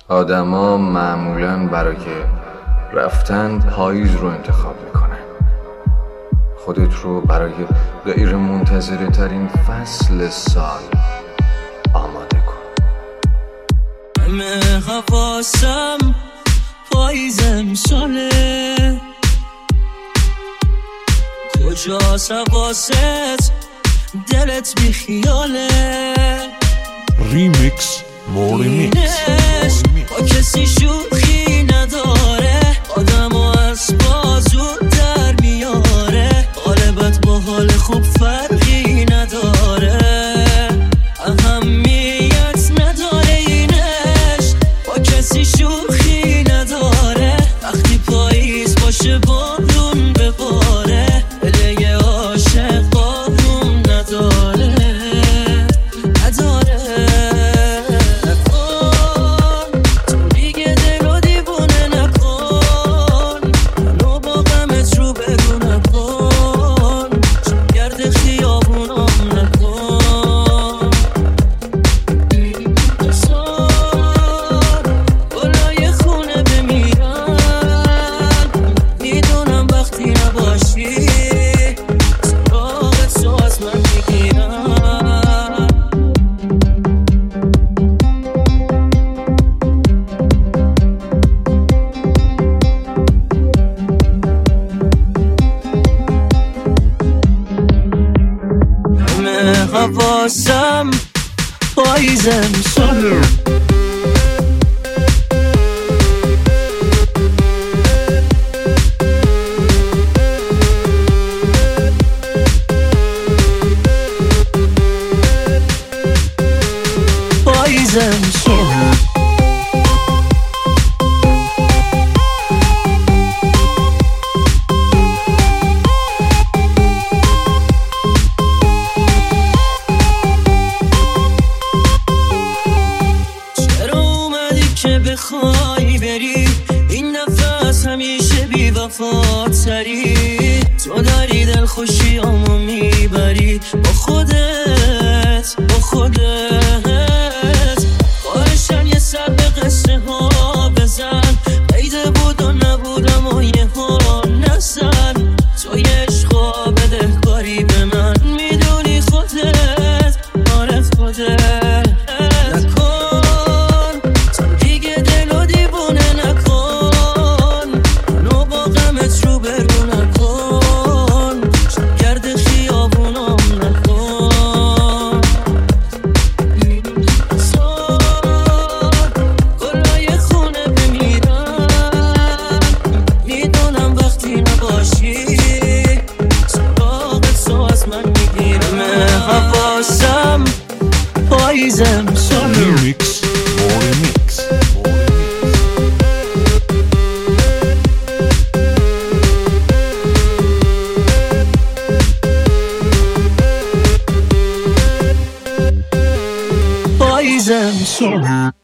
آدما معمولاً برای رفتن پاییز رو انتخاب میکنن. خودت رو برای غیر منتظره ترین فصل سال آماده کن. همه حواسم پاییز امساله، کجاست حواست دلت بی خیاله. ریمیکس موریمیکس با کسی شوخی نداره، آدمو از بازو در میاره. غالبت با حال خوب فرقی نداره، اهمیت نداره اینش. با کسی شوخی نداره، وقتی پاییز باشه بارون بباره. دل عاشق بارون نداره. حواسم پاییز امساله، پاییز امساله. بخوای بری این نفس همیشه بی وفاتری. تو داری دل خوشیامو میبری با خودت، با خودت. خواهشم یه سر به قصه ها بزن، قیده بود و نبودم و یه ها نزن. تو یه عشقا بده کاری به من، میدونی خودت، آره خودت. حواسم پاییز امساله. ریمیکس موریمیکس پاییز امساله.